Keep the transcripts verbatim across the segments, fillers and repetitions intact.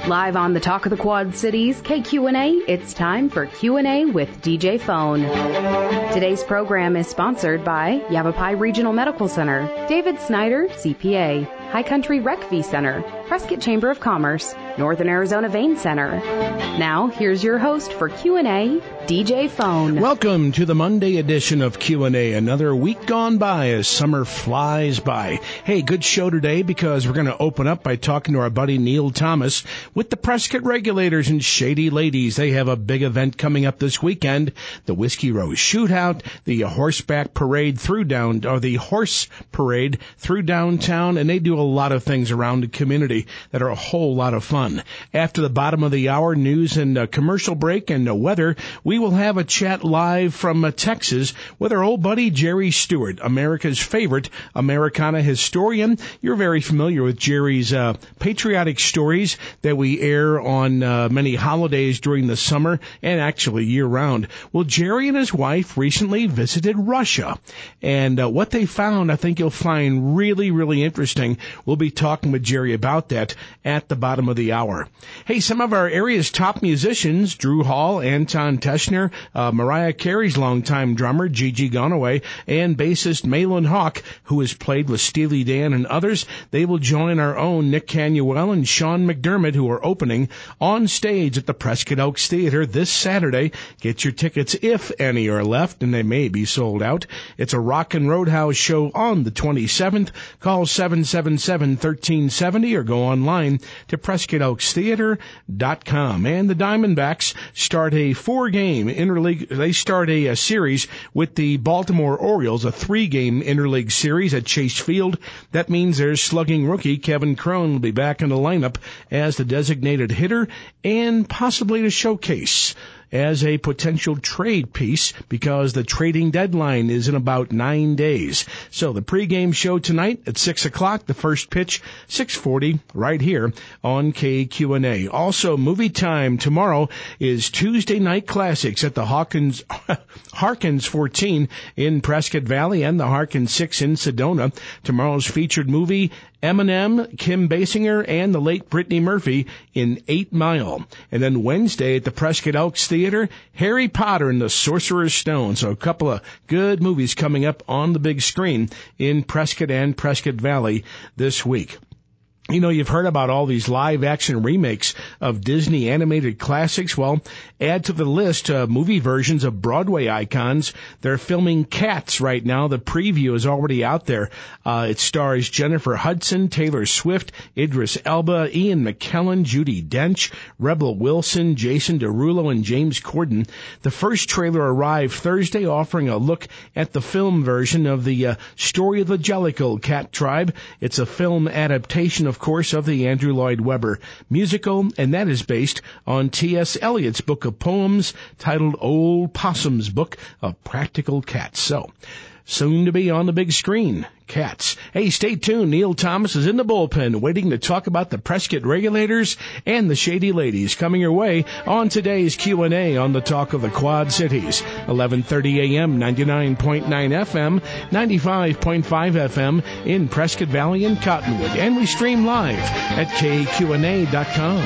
Live on the Talk of the Quad Cities, K Q and A, it's time for Q and A with D J Phone. Today's program is sponsored by Yavapai Regional Medical Center, David Snyder, C P A, High Country Rec V Center, Prescott Chamber of Commerce, Northern Arizona Vein Center. Now, here's your host for Q and A, D J Phone. Welcome to the Monday edition of Q and A. Another week gone by as summer flies by. Hey, good show today because we're going to open up by talking to our buddy Neil Thomas with the Prescott Regulators and Shady Ladies. They have a big event coming up this weekend, the Whiskey Rose Shootout, the horseback parade through down, or the horse parade through downtown, and they do a lot of things around the community that are a whole lot of fun. After the bottom of the hour, news and a commercial break and the weather, we will have a chat live from uh, Texas with our old buddy Jerry Stewart, America's favorite Americana historian. You're very familiar with Jerry's uh, patriotic stories that we air on uh, many holidays during the summer and actually year-round. Well, Jerry and his wife recently visited Russia, and uh, what they found I think you'll find really, really interesting. We'll be talking with Jerry about that at the bottom of the hour. Hey, some of our area's top musicians, Drew Hall, Anton Teschner, uh, Mariah Carey's longtime drummer, Gigi Gonaway, and bassist Malin Hawk, who has played with Steely Dan and others, they will join our own Nick Canuel and Sean McDermott, who are opening on stage at the Prescott Oaks Theater this Saturday. Get your tickets if any are left, and they may be sold out. It's a Rockin' Roadhouse show on the twenty-seventh. Call seven seven seven, one three seven zero or go online to prescott oaks theater dot com. And the Diamondbacks start a four-game interleague. They start a, a series with the Baltimore Orioles, a three-game interleague series at Chase Field. That means their slugging rookie Kevin Cron will be back in the lineup as the designated hitter and possibly to showcase as a potential trade piece because the trading deadline is in about nine days. So the pregame show tonight at six o'clock, the first pitch, six forty, right here on K Q and A. Also, movie time tomorrow is Tuesday Night Classics at the Hawkins, Harkins fourteen in Prescott Valley and the Harkins six in Sedona. Tomorrow's featured movie, Eminem, Kim Basinger, and the late Brittany Murphy in Eight Mile. And then Wednesday at the Prescott Oaks Theater, Harry Potter and the Sorcerer's Stone. So a couple of good movies coming up on the big screen in Prescott and Prescott Valley this week. You know, you've heard about all these live-action remakes of Disney animated classics. Well, add to the list uh, movie versions of Broadway icons. They're filming Cats right now. The preview is already out there. Uh, it stars Jennifer Hudson, Taylor Swift, Idris Elba, Ian McKellen, Judi Dench, Rebel Wilson, Jason Derulo, and James Corden. The first trailer arrived Thursday, offering a look at the film version of the uh, Story of the Jellicle Cat Tribe. It's a film adaptation of Of course, of the Andrew Lloyd Webber musical, and that is based on T S Eliot's book of poems titled Old Possum's Book of Practical Cats. So, soon to be on the big screen, Cats. Hey, stay tuned. Neil Thomas is in the bullpen waiting to talk about the Prescott Regulators and the Shady Ladies coming your way on today's Q and A on the Talk of the Quad Cities. eleven thirty a.m., ninety-nine point nine F M, ninety-five point five F M in Prescott Valley and Cottonwood. And we stream live at K Q and A dot com.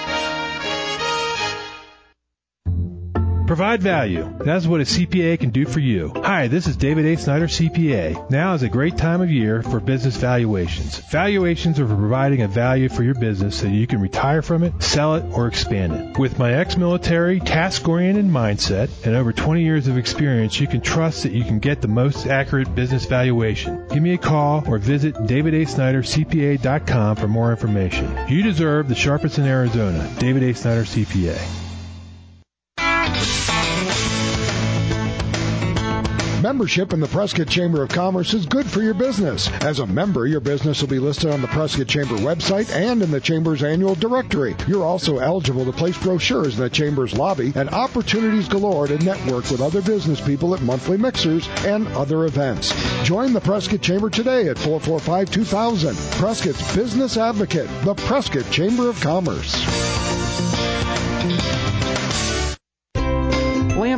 Provide value. That's what a C P A can do for you. Hi, this is David A. Snyder, C P A. Now is a great time of year for business valuations. Valuations are for providing a value for your business so you can retire from it, sell it, or expand it. With my ex-military, task-oriented mindset and over twenty years of experience, you can trust that you can get the most accurate business valuation. Give me a call or visit david a snyder c p a dot com for more information. You deserve the sharpest in Arizona. David A. Snyder, C P A. Membership in the Prescott Chamber of Commerce is good for your business. As a member, your business will be listed on the Prescott Chamber website and in the Chamber's annual directory. You're also eligible to place brochures in the Chamber's lobby and opportunities galore to network with other business people at monthly mixers and other events. Join the Prescott Chamber today at four four five, two thousand. Prescott's Business Advocate, the Prescott Chamber of Commerce.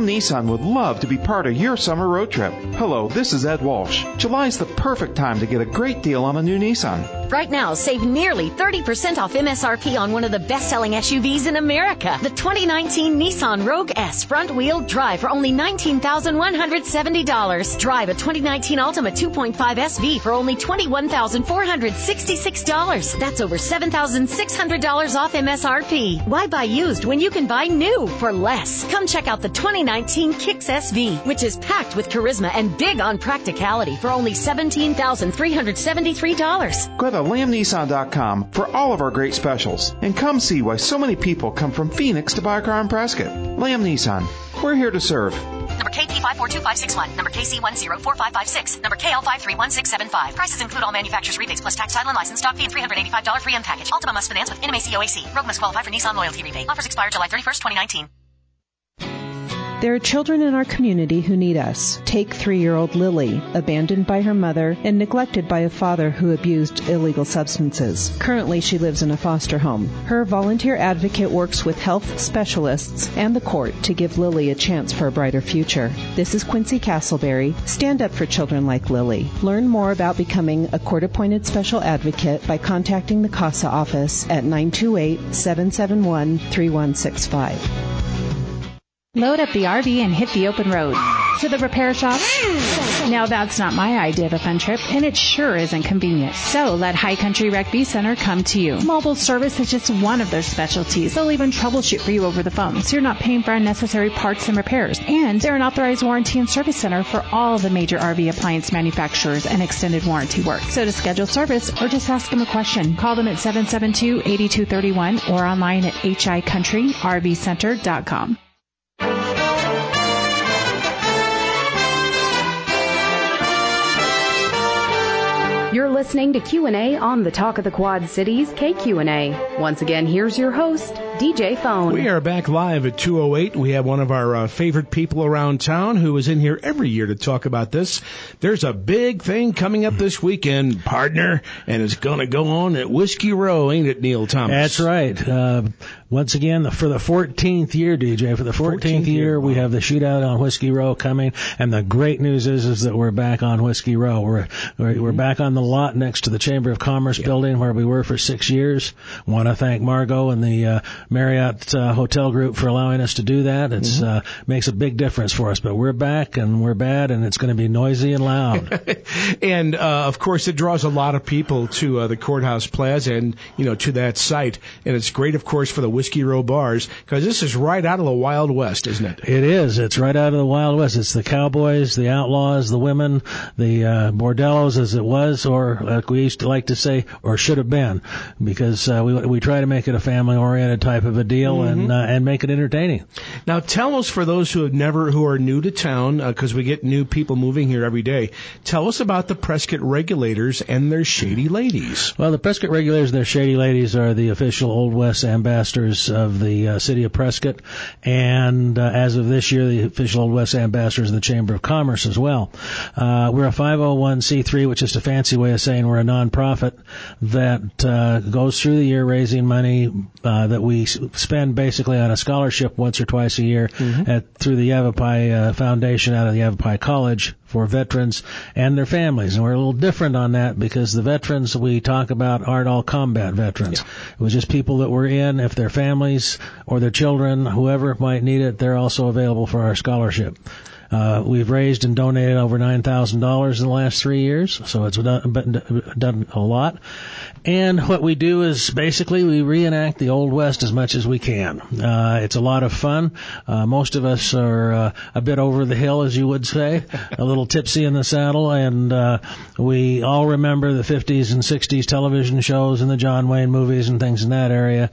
Lamb Nissan would love to be part of your summer road trip. Hello, this is Ed Walsh. July's the perfect time to get a great deal on a new Nissan. Right now, save nearly thirty percent off M S R P on one of the best-selling S U Vs in America. The twenty nineteen Nissan Rogue S front-wheel drive for only nineteen thousand one hundred seventy dollars. Drive a twenty nineteen Altima two point five S V for only twenty-one thousand four hundred sixty-six dollars. That's over seven thousand six hundred dollars off M S R P. Why buy used when you can buy new for less? Come check out the twenty nineteen Kicks S V, which is packed with charisma and big on practicality for only seventeen thousand three hundred seventy-three dollars. Go to lamb nissan dot com for all of our great specials and come see why so many people come from Phoenix to buy a car in Prescott. Lamb Nissan, we're here to serve. Number K P five four two five six one. Number K C one zero four five five six. Number K L five three one six seven five. Prices include all manufacturer's rebates plus tax, title, and license, stock fee, and three hundred eighty-five dollars free M package. Ultima must finance with N M A C O A C. Rogue must qualify for Nissan loyalty rebate. Offers expire July thirty-first, twenty nineteen. There are children in our community who need us. Take three-year-old Lily, abandoned by her mother and neglected by a father who abused illegal substances. Currently, she lives in a foster home. Her volunteer advocate works with health specialists and the court to give Lily a chance for a brighter future. This is Quincy Castleberry. Stand up for children like Lily. Learn more about becoming a court-appointed special advocate by contacting the CASA office at nine two eight, seven seven one, three one six five. Load up the R V and hit the open road. To the repair shop? Now that's not my idea of a fun trip, and it sure isn't convenient. So let High Country Rec B Center come to you. Mobile service is just one of their specialties. They'll even troubleshoot for you over the phone, so you're not paying for unnecessary parts and repairs. And they're an authorized warranty and service center for all the major R V appliance manufacturers and extended warranty work. So to schedule service or just ask them a question, call them at seven seven two, eight two three one or online at h i country r v center dot com. You're listening to Q and A on the Talk of the Quad Cities, K Q and A. Once again, here's your host, D J Phone. We are back live at two oh eight. We have one of our uh, favorite people around town who is in here every year to talk about this. There's a big thing coming up this weekend, partner, and it's going to go on at Whiskey Row, ain't it, Neil Thomas? That's right. Uh, once again, for the fourteenth year, D J, for the fourteenth, fourteenth year, year, we have the shootout on Whiskey Row coming, and the great news is is that we're back on Whiskey Row. We're we're, we're back on the lot next to the Chamber of Commerce yeah. building where we were for six years. Want to thank Margot and the uh, Marriott uh, Hotel Group for allowing us to do that. It's mm-hmm. uh, makes a big difference for us, but we're back and we're bad, and it's going to be noisy and loud. And uh, of course, it draws a lot of people to uh, the Courthouse Plaza and you know to that site, and it's great, of course, for the Whiskey Row bars because this is right out of the Wild West, isn't it? It is. It's right out of the Wild West. It's the cowboys, the outlaws, the women, the uh, bordellos, as it was, or like we used to like to say, or should have been, because uh, we we try to make it a family-oriented type of a deal mm-hmm. and uh, and make it entertaining. Now, tell us, for those who have never, who are new to town, because uh, we get new people moving here every day. Tell us about the Prescott Regulators and their Shady Ladies. Well, the Prescott Regulators and their Shady Ladies are the official Old West ambassadors of the uh, city of Prescott, and uh, as of this year, the official Old West ambassadors of the Chamber of Commerce as well. Uh, we're a five oh one c three, which is a fancy way of saying we're a nonprofit that uh, goes through the year raising money uh, that we spend basically on a scholarship once or twice a year mm-hmm. at through the Yavapai uh, Foundation out of the Yavapai College for veterans and their families. And we're a little different on that because the veterans we talk about aren't all combat veterans. Yeah. It was just people that were in. If their families or their children, whoever might need it, they're also available for our scholarship. Uh, we've raised and donated over nine thousand dollars in the last three years, so it's done, done a lot. And what we do is basically we reenact the Old West as much as we can. Uh, it's a lot of fun. Uh, most of us are uh, a bit over the hill, as you would say, a little tipsy in the saddle, and uh, we all remember the fifties and sixties television shows and the John Wayne movies and things in that area.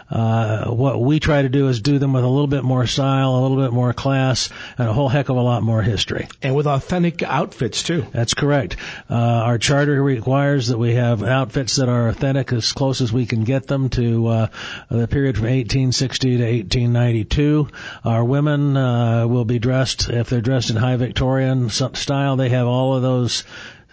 Uh, what we try to do is do them with a little bit more style, a little bit more class, and a whole heck of a lot more history. And with authentic outfits, too. That's correct. Uh, our charter requires that we have outfits that are authentic as close as we can get them to uh, the period from eighteen sixty to eighteen ninety-two. Our women uh, will be dressed, if they're dressed in high Victorian style, they have all of those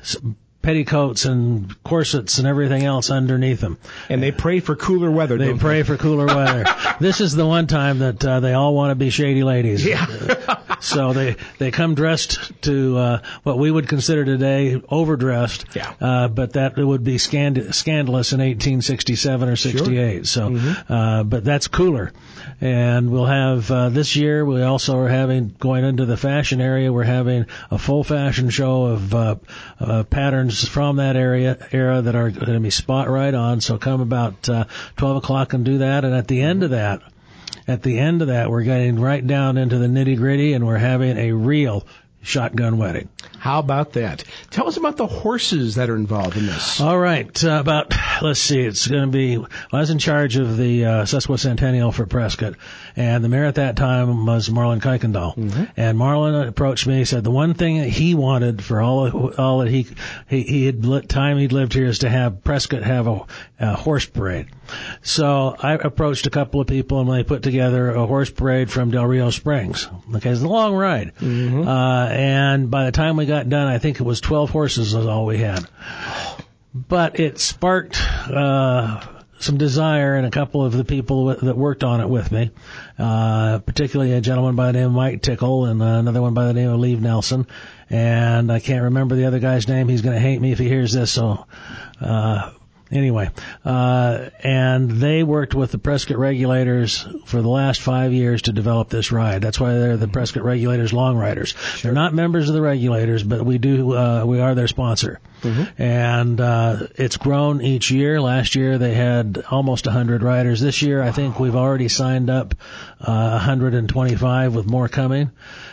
petticoats and corsets and everything else underneath them. And they pray for cooler weather. They don't pray they? for cooler weather. This is the one time that uh, they all want to be Shady Ladies. Yeah. So they, they come dressed to uh, what we would consider today overdressed, yeah. uh, but that would be scand- scandalous in eighteen sixty-seven or sixty-eight. Sure. So, mm-hmm. uh, but that's cooler. And we'll have, uh, this year, we also are having, going into the fashion area, we're having a full fashion show of uh, uh, patterns from that area era that are going to be spot right on. So come about uh, twelve o'clock and do that. And at the end of that, At the end of that, we're getting right down into the nitty-gritty, and we're having a real shotgun wedding. How about that? Tell us about the horses that are involved in this. All right. Uh, about, let's see, it's going to be, I was in charge of the uh, Sesquicentennial for Prescott, and the mayor at that time was Marlon Kuykendall. Mm-hmm. And Marlon approached me, said the one thing that he wanted for all all that he, he, he had lit, time he'd lived here is to have Prescott have a, a horse parade. So I approached a couple of people, and they put together a horse parade from Del Rio Springs. Okay, it's a long ride. Mm-hmm. Uh, and by the time we got done, I think it was twelve horses was all we had. But it sparked uh, some desire in a couple of the people that worked on it with me, uh, particularly a gentleman by the name of Mike Tickle and another one by the name of Lee Nelson. And I can't remember the other guy's name. He's going to hate me if he hears this, so... Uh, Anyway, uh, and they worked with the Prescott Regulators for the last five years to develop this ride. That's why they're the Prescott Regulators Long Riders. Sure. They're not members of the Regulators, but we do, uh, we are their sponsor. Mm-hmm. And, uh, it's grown each year. Last year they had almost a hundred riders. This year I think we've already signed up, uh, one hundred twenty-five with more coming.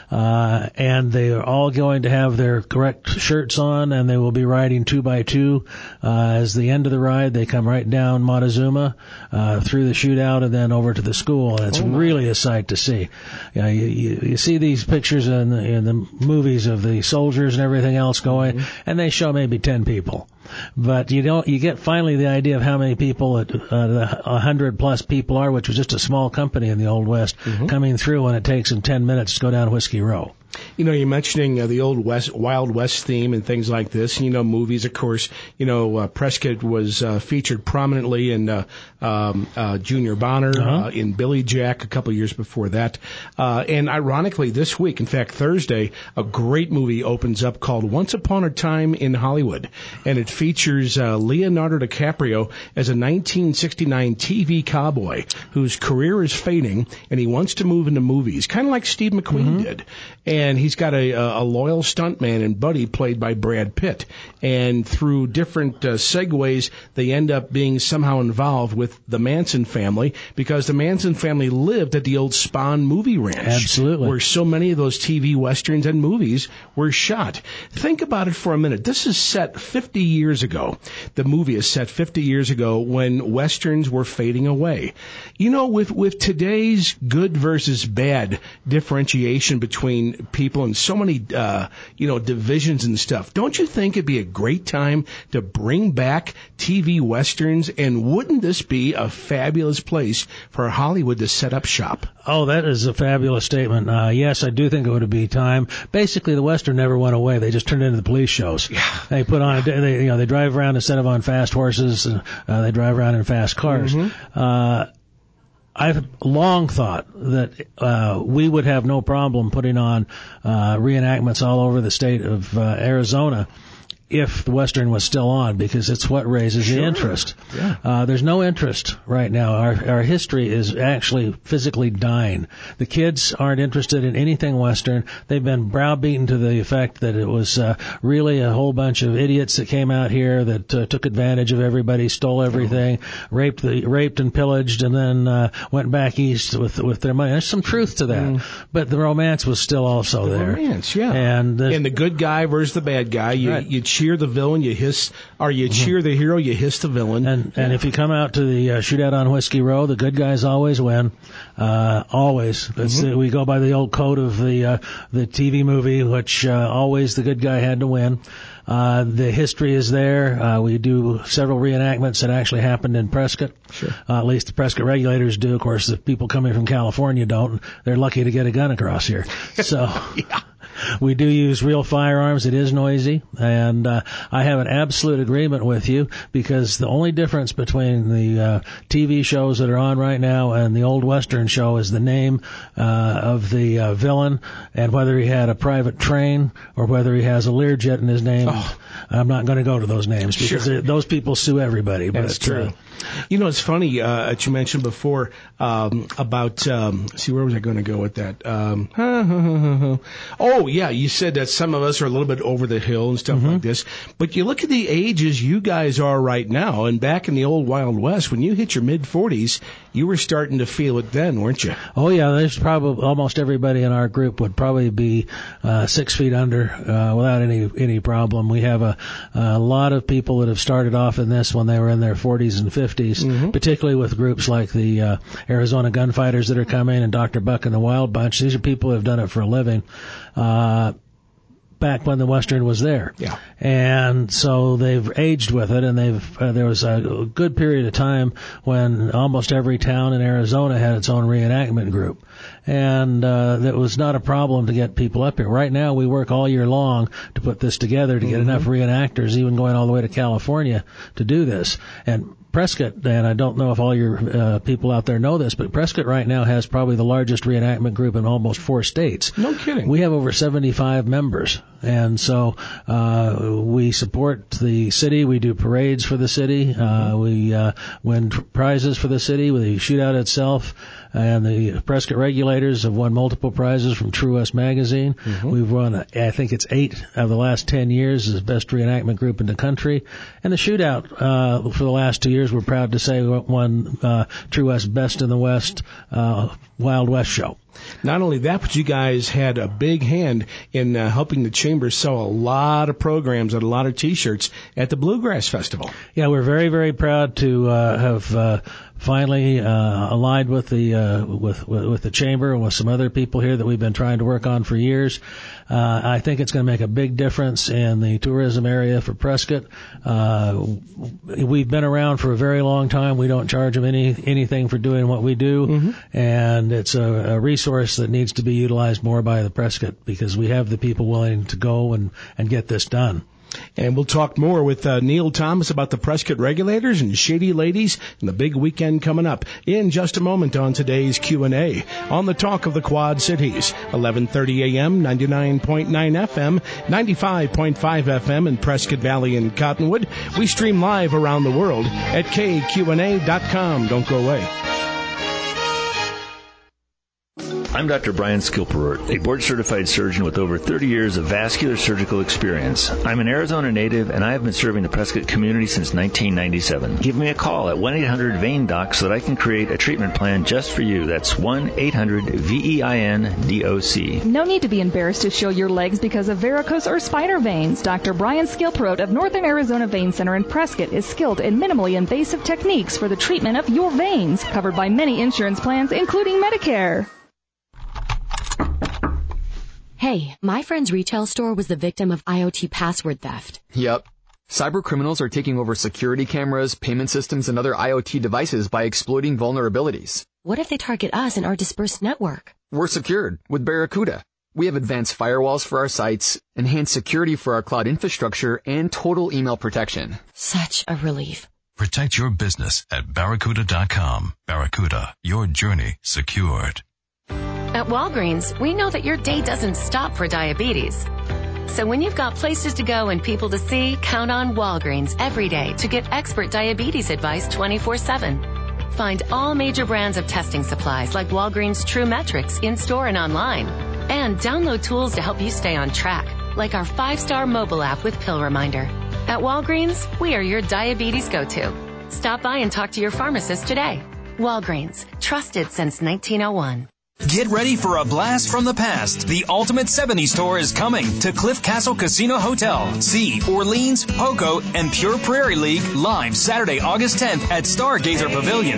Uh, and they are all going to have their correct shirts on, and they will be riding two by two. Uh, as the end of the ride, they come right down Montezuma, uh, through the shootout and then over to the school. And it's oh really a sight to see. You know, you, you, you see these pictures in the, in the movies of the soldiers and everything else going, mm-hmm. and they show maybe ten people. But you don't, you get finally the idea of how many people, uh, the one hundred plus people are, which was just a small company in the Old West, mm-hmm. coming through, and it takes them ten minutes to go down Whiskey Row. You know, you're mentioning uh, the old West, Wild West theme and things like this. You know, movies, of course. You know, uh, Prescott was uh, featured prominently in uh, um, uh, Junior Bonner, uh-huh. uh, in Billy Jack a couple years before that. Uh, and ironically, this week, in fact, Thursday, a great movie opens up called Once Upon a Time in Hollywood. And it features uh, Leonardo DiCaprio as a nineteen sixty-nine T V cowboy whose career is fading, and he wants to move into movies, kind of like Steve McQueen mm-hmm. did. And he's got a, a loyal stuntman and buddy played by Brad Pitt. And through different uh, segues, they end up being somehow involved with the Manson family, because the Manson family lived at the old Spahn movie ranch. Absolutely. Where so many of those T V westerns and movies were shot. Think about it for a minute. This is set fifty years ago. The movie is set fifty years ago when westerns were fading away. You know, with, with today's good versus bad differentiation between people and so many, uh, you know, divisions and stuff, don't you think it'd be a great time to bring back T V westerns? And wouldn't this be a fabulous place for Hollywood to set up shop? Oh, that is a fabulous statement. Uh, yes, I do think it would be time. Basically, the western never went away. They just turned into the police shows. Yeah. They put on, a, they, you know, they drive around instead of on fast horses. Uh, they drive around in fast cars. Mm-hmm. Uh, I've long thought that uh, we would have no problem putting on uh, reenactments all over the state of uh, Arizona if the Western was still on, because it's what raises sure. the interest. Yeah. Uh, there's no interest right now. Our, our history is actually physically dying. The kids aren't interested in anything Western. They've been browbeaten to the effect that it was uh, really a whole bunch of idiots that came out here that uh, took advantage of everybody, stole everything, oh. raped the raped and pillaged, and then uh, went back east with with their money. There's some truth to that, mm. but the romance was still also the there. Romance, yeah. And, uh, and the good guy versus the bad guy. You right. you cheer the villain, you hiss, or you mm-hmm. cheer the hero, you hiss the villain. And yeah. and if you come out to the uh, shootout on Whiskey Row, the good guys always win. Uh, always. That's mm-hmm. the, we go by the old code of the uh, the T V movie, which uh, always the good guy had to win. Uh, the history is there. Uh, we do several reenactments that actually happened in Prescott. Sure. Uh, at least the Prescott Regulators do. Of course, the people coming from California don't. They're lucky to get a gun across here. So. yeah. We do use real firearms. It is noisy, and uh, I have an absolute agreement with you, because the only difference between the uh, T V shows that are on right now and the old Western show is the name uh, of the uh, villain, and whether he had a private train or whether he has a Learjet in his name. Oh. I'm not going to go to those names, because sure. those people sue everybody. But, That's true. Uh, you know, it's funny uh, that you mentioned before um, about, um, see, where was I going to go with that? Um, oh, yeah, you said that some of us are a little bit over the hill and stuff mm-hmm. like this. But you look at the ages you guys are right now, and back in the old Wild West, when you hit your mid-forties, you were starting to feel it then, weren't you? Oh, yeah, there's probably almost everybody in our group would probably be uh, six feet under uh, without any any problem. We have a, a lot of people that have started off in this when they were in their forties and fifties, mm-hmm. particularly with groups like the uh, Arizona Gunfighters that are coming and Doctor Buck and the Wild Bunch. These are people who have done it for a living. Uh, back when the Western was there. Yeah. And so they've aged with it, and they've uh, there was a good period of time when almost every town in Arizona had its own reenactment group. And uh, that was not a problem to get people up here. Right now we work all year long to put this together, to get mm-hmm. enough reenactors, even going all the way to California, to do this. And Prescott, and I don't know if all your uh, people out there know this, but Prescott right now has probably the largest reenactment group in almost four states. No kidding. We have over seventy-five members, and so uh, we support the city. We do parades for the city. Uh, mm-hmm. We uh, win prizes for the city with the shootout itself. And the Prescott Regulators have won multiple prizes from True West Magazine. Mm-hmm. We've won, I think it's eight of the last ten years as best reenactment group in the country. And the shootout uh, for the last two years, we're proud to say, won uh, True West Best in the West uh, Wild West show. Not only that, but you guys had a big hand in uh, helping the Chamber sell a lot of programs and a lot of T-shirts at the Bluegrass Festival. Yeah, we're very, very proud to uh, have uh, finally uh, allied with the uh, with, with with the Chamber and with some other people here that we've been trying to work on for years. Uh, I think it's going to make a big difference in the tourism area for Prescott. Uh, we've been around for a very long time. We don't charge them any anything for doing what we do, mm-hmm. and it's a, a resource that needs to be utilized more by the Prescott, because we have the people willing to go and, and get this done. And we'll talk more with uh, Neil Thomas about the Prescott Regulators and Shady Ladies and the big weekend coming up in just a moment on today's Q and A on the Talk of the Quad Cities, eleven thirty a.m., ninety-nine point nine F M, ninety-five point five F M in Prescott Valley and Cottonwood. We stream live around the world at K Q N A dot com. Don't go away. I'm Doctor Brian Skilperort, a board-certified surgeon with over thirty years of vascular surgical experience. I'm an Arizona native, and I have been serving the Prescott community since nineteen ninety-seven. Give me a call at one eight hundred vein doc so that I can create a treatment plan just for you. That's one eight hundred V E I N D O C. No need to be embarrassed to show your legs because of varicose or spider veins. Doctor Brian Skilperot of Northern Arizona Vein Center in Prescott is skilled in minimally invasive techniques for the treatment of your veins, covered by many insurance plans, including Medicare. Hey, my friend's retail store was the victim of IoT password theft. Yep. Cyber criminals are taking over security cameras, payment systems, and other IoT devices by exploiting vulnerabilities. What if they target us and our dispersed network? We're secured with Barracuda. We have advanced firewalls for our sites, enhanced security for our cloud infrastructure, and total email protection. Such a relief. Protect your business at Barracuda dot com. Barracuda, your journey secured. At Walgreens, we know that your day doesn't stop for diabetes. So when you've got places to go and people to see, count on Walgreens every day to get expert diabetes advice twenty-four seven. Find all major brands of testing supplies like Walgreens True Metrics in-store and online. And download tools to help you stay on track, like our five-star mobile app with Pill Reminder. At Walgreens, we are your diabetes go-to. Stop by and talk to your pharmacist today. Walgreens, trusted since nineteen oh one. Get ready for a blast from the past. The Ultimate seventies Tour is coming to Cliff Castle Casino Hotel. See Orleans, Poco, and Pure Prairie League live Saturday, August tenth at Stargazer Pavilion.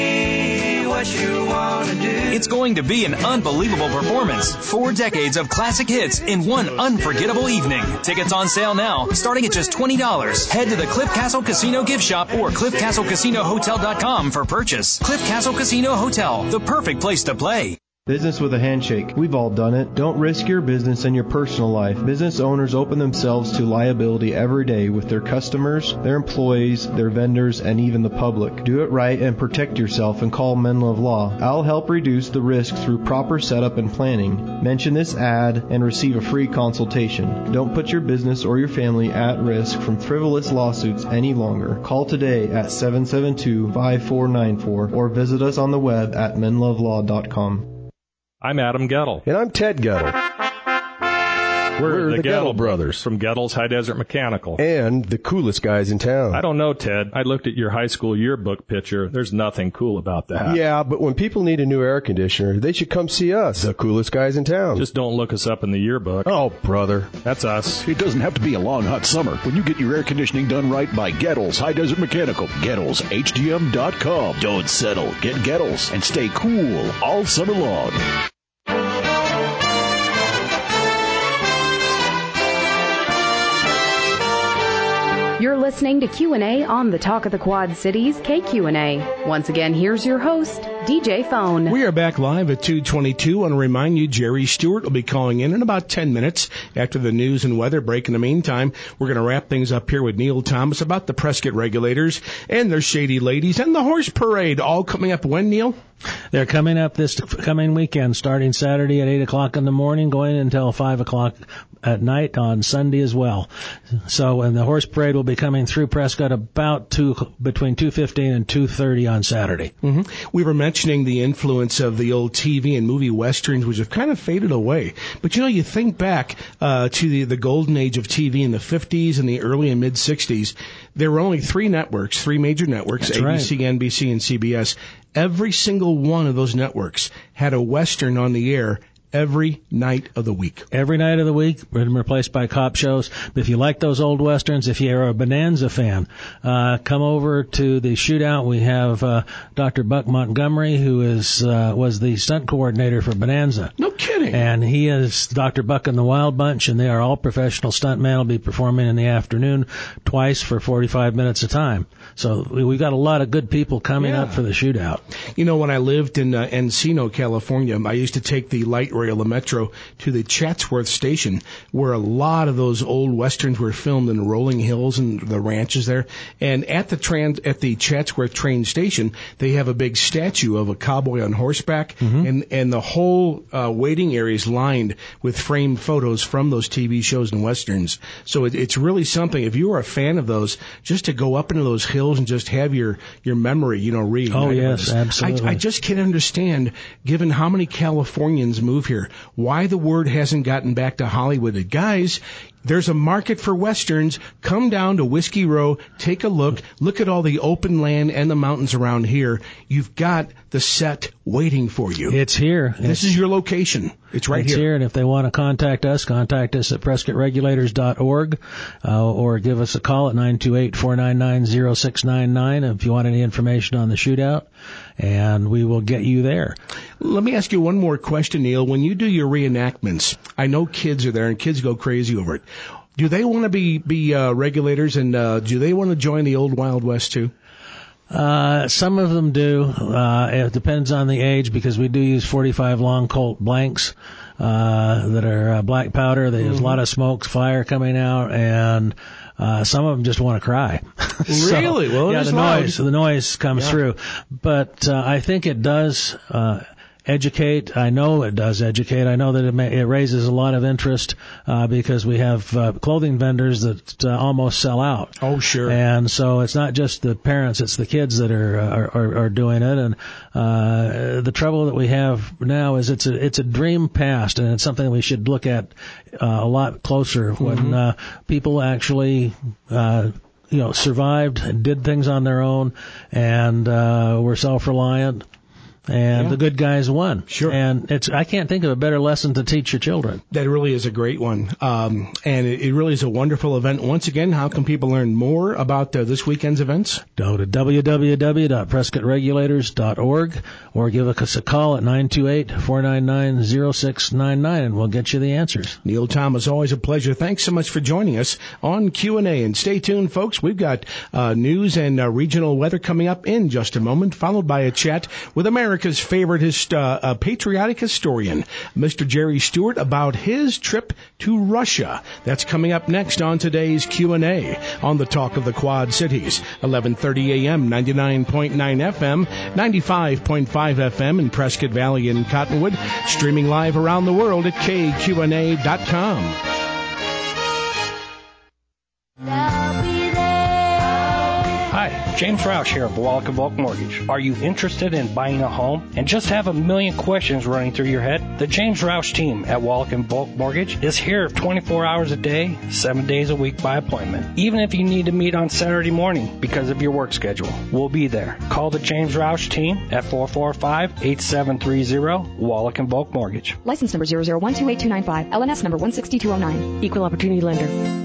It's going to be an unbelievable performance. Four decades of classic hits in one unforgettable evening. Tickets on sale now, starting at just twenty dollars. Head to the Cliff Castle Casino gift shop or cliff castle casino hotel dot com for purchase. Cliff Castle Casino Hotel, the perfect place to play. Business with a handshake. We've all done it. Don't risk your business and your personal life. Business owners open themselves to liability every day with their customers, their employees, their vendors, and even the public. Do it right and protect yourself and call Menlove Law. I'll help reduce the risk through proper setup and planning. Mention this ad and receive a free consultation. Don't put your business or your family at risk from frivolous lawsuits any longer. Call today at seven seven two, five four nine four or visit us on the web at menlove law dot com. I'm Adam Gettle. And I'm Ted Gettle. We're, We're the, the Gettle Gettle brothers. From Gettle's High Desert Mechanical. And the coolest guys in town. I don't know, Ted. I looked at your high school yearbook picture. There's nothing cool about that. Yeah, but when people need a new air conditioner, they should come see us, the coolest guys in town. Just don't look us up in the yearbook. Oh, brother. That's us. It doesn't have to be a long, hot summer when you get your air conditioning done right by Gettle's High Desert Mechanical. Gettles H D M dot com. Don't settle. Get Gettle's and stay cool all summer long. You're listening to Q and A on the Talk of the Quad Cities, K Q and A. Once again, here's your host, D J Phone. We are back live at two twenty-two. I want to remind you, Jerry Stewart will be calling in in about ten minutes after the news and weather break. In the meantime, we're going to wrap things up here with Neil Thomas about the Prescott Regulators and their Shady Ladies and the Horse Parade, all coming up when, Neil? They're coming up this coming weekend, starting Saturday at eight o'clock in the morning, going until five o'clock at night on Sunday as well. So, and the horse parade will be coming through Prescott about two, between two fifteen and two thirty on Saturday. Mm-hmm. We were mentioning the influence of the old T V and movie westerns, which have kind of faded away. But, you know, you think back uh, to the, the golden age of T V in the fifties and the early and mid-sixties. There were only three networks, three major networks, That's A B C, right. N B C, and C B S. Every single one of those networks had a western on the air every night of the week. Every night of the week, been replaced by cop shows. But if you like those old westerns, if you're a Bonanza fan, uh, come over to the shootout. We have uh, Doctor Buck Montgomery, who is uh, was the stunt coordinator for Bonanza. No kidding. And he is Doctor Buck and the Wild Bunch, and they are all professional stuntmen. Will be performing in the afternoon twice for forty-five minutes a time. So we've got a lot of good people coming Yeah. up for the shootout. You know, when I lived in uh, Encino, California, I used to take the light rail, the Metro, to the Chatsworth station, where a lot of those old westerns were filmed in the rolling hills and the ranches there. And at the trans, at the Chatsworth train station, they have a big statue of a cowboy on horseback, Mm-hmm. and and the whole uh, waiting area is lined with framed photos from those T V shows and westerns. So it, it's really something. If you are a fan of those, just to go up into those hills and just have your your memory, you know, reignited. Oh, yes, with us. absolutely. I, I just can't understand, given how many Californians move here, why the word hasn't gotten back to Hollywood. Guys, there's a market for westerns. Come down to Whiskey Row, take a look, look at all the open land and the mountains around here. You've got the set waiting for you. It's here. This It's, is your location. It's right it's here. here. And if they want to contact us, contact us at prescott regulators dot org uh, or give us a call at nine two eight, four nine nine, zero six nine nine if you want any information on the shootout, and we will get you there. Let me ask you one more question, Neil. When you do your reenactments, I know kids are there and kids go crazy over it. Do they want to be, be uh, regulators, and uh, do they want to join the old Wild West too? Uh, some of them do. Uh, it depends on the age, because we do use forty-five long Colt blanks, uh, that are uh, black powder. There's Mm-hmm. a lot of smoke, fire coming out, and uh, some of them just want to cry. So, Really? Well, it yeah, is the loud. noise, the noise comes Yeah. through. But uh, I think it does uh, educate. I know it does educate. I know that it, may, it raises a lot of interest uh, because we have uh, clothing vendors that uh, almost sell out. Oh, sure. And so it's not just the parents, it's the kids that are are, are, are doing it. And uh, the trouble that we have now is it's a it's a dream past, and it's something that we should look at uh, a lot closer when Mm-hmm. uh, people actually uh, you know survived, did things on their own, and uh, were self-reliant. And Yeah. the good guys won. Sure. And it's I can't think of a better lesson to teach your children. That really is a great one. Um, and it, it really is a wonderful event. Once again, how can people learn more about uh, this weekend's events? Go to w w w dot prescott regulators dot org or give us a call at nine two eight, four nine nine, zero six nine nine, and we'll get you the answers. Neil Thomas, always a pleasure. Thanks so much for joining us on Q and A. And stay tuned, folks. We've got uh, news and uh, regional weather coming up in just a moment, followed by a chat with American America's favorite hist- uh, uh, patriotic historian, Mister Jerry Stewart, about his trip to Russia. That's coming up next on today's Q and A on the Talk of the Quad Cities, eleven thirty a.m., ninety-nine point nine F M, ninety-five point five F M in Prescott Valley and Cottonwood, streaming live around the world at K Q N A dot com. Hi, James Roush here of Wallach and Volk Mortgage. Are you interested in buying a home and just have a million questions running through your head? The James Roush team at Wallach and Volk Mortgage is here twenty-four hours a day, seven days a week by appointment. Even if you need to meet on Saturday morning because of your work schedule, we'll be there. Call the James Roush team at four four five, eight seven three zero, Wallach and Volk Mortgage. License number zero zero one two eight two nine five, L N S number one six two zero nine. Equal Opportunity Lender.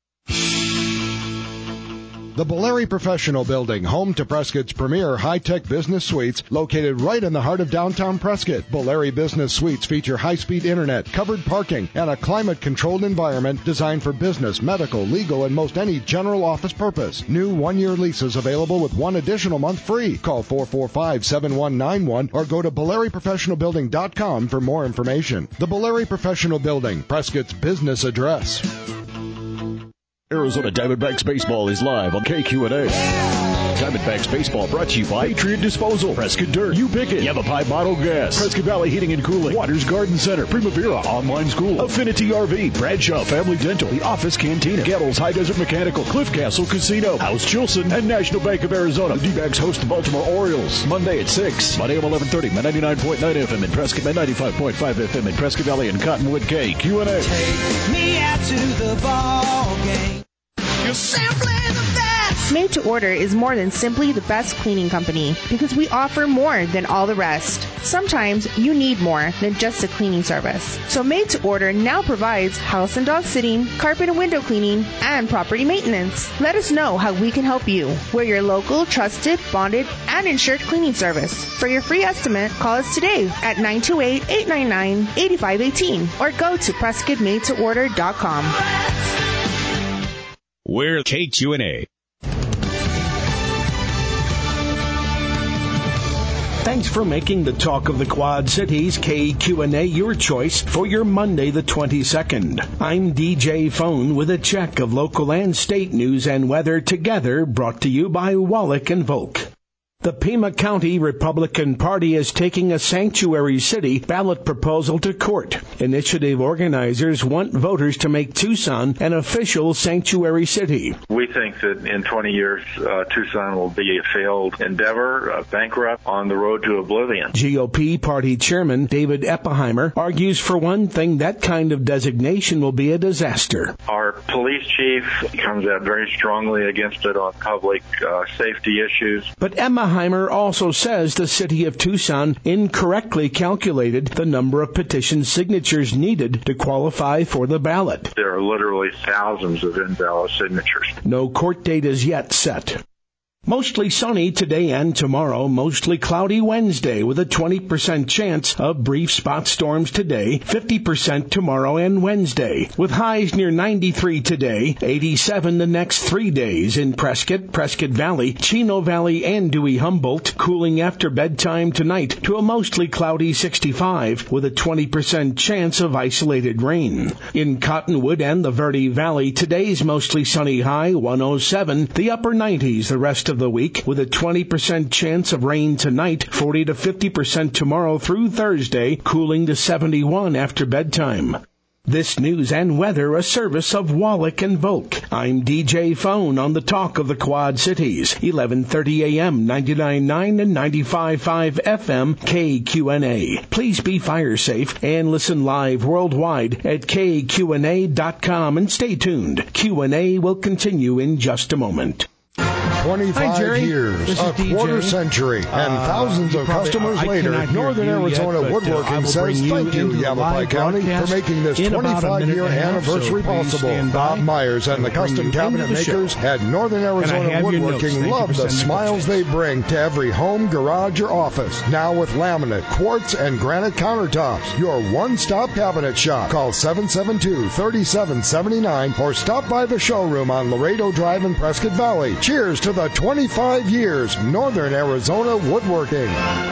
The Boleri Professional Building, home to Prescott's premier high-tech business suites, located right in the heart of downtown Prescott. Boleri Business Suites feature high-speed internet, covered parking, and a climate-controlled environment designed for business, medical, legal, and most any general office purpose. New one-year leases available with one additional month free. Call four four five, seven one nine one or go to Boleri Professional Building dot com for more information. The Boleri Professional Building, Prescott's business address. Arizona Diamondbacks Baseball is live on K Q N A. Diamondbacks Baseball brought to you by Patriot Disposal, Prescott Dirt, You Pick It, Yavapai Bottled Gas, Prescott Valley Heating and Cooling, Waters Garden Center, Primavera Online School, Affinity R V, Bradshaw Family Dental, The Office Cantina, Gettles High Desert Mechanical, Cliff Castle Casino, House Chilson, and National Bank of Arizona. The D-backs host the Baltimore Orioles Monday at six. Monday at eleven thirty, ninety-nine point nine F M in Prescott, ninety-five point five F M in Prescott Valley and Cottonwood. K Q and A. Take me out to the ball game. You're simply the best. Made to Order is more than simply the best cleaning company because we offer more than all the rest. Sometimes you need more than just a cleaning service. So Made to Order now provides house and dog sitting, carpet and window cleaning, and property maintenance. Let us know how we can help you. We're your local, trusted, bonded, and insured cleaning service. For your free estimate, call us today at nine two eight, eight nine nine, eight five one eight or go to Prescott Made to Order dot com. We're K Q and A. Thanks for making the Talk of the Quad Cities, K Q and A, your choice for your Monday the twenty-second. I'm D J Phone with a check of local and state news and weather together, brought to you by Wallach and Volk. The Pima County Republican Party is taking a sanctuary city ballot proposal to court. Initiative organizers want voters to make Tucson an official sanctuary city. We think that in twenty years, uh, Tucson will be a failed endeavor, uh, bankrupt, on the road to oblivion. G O P Party Chairman David Eppenheimer argues for one thing that kind of designation will be a disaster. Our police chief comes out very strongly against it on public uh, safety issues. But Eppenheimer also says the city of Tucson incorrectly calculated the number of petition signatures needed to qualify for the ballot. There are literally thousands of invalid signatures. No court date is yet set. Mostly sunny today and tomorrow, mostly cloudy Wednesday with a twenty percent chance of brief spot storms today, fifty percent tomorrow and Wednesday, with highs near ninety-three today, eighty-seven the next three days in Prescott, Prescott Valley, Chino Valley, and Dewey-Humboldt, cooling after bedtime tonight to a mostly cloudy sixty-five with a twenty percent chance of isolated rain. In Cottonwood and the Verde Valley, today's mostly sunny high one oh seven, the upper nineties the rest of the week with a twenty percent chance of rain tonight, forty to fifty percent tomorrow through Thursday, cooling to seventy-one after bedtime. This news and weather a service of Wallach and Volk. I'm D J Phone on the Talk of the Quad Cities, eleven thirty a.m., ninety-nine point nine and ninety-five point five F M, K Q and A. Please be fire safe and listen live worldwide at K Q and A dot com and stay tuned. Q and A will continue in just a moment. twenty-five Hi, years, a quarter century, and uh, thousands of customers uh, later, Northern Arizona yet, Woodworking uh, says thank you, Yavapai County, for making this twenty-five-year anniversary half, so possible. Bob Myers and the custom cabinet the makers show. At Northern Arizona Woodworking love the smiles they bring to every home, garage, or office. Now with laminate, quartz, and granite countertops, your one-stop cabinet shop. Call seven seven two, three seven seven nine or stop by the showroom on Laredo Drive in Prescott Valley. Cheers to the twenty-five years, Northern Arizona Woodworking.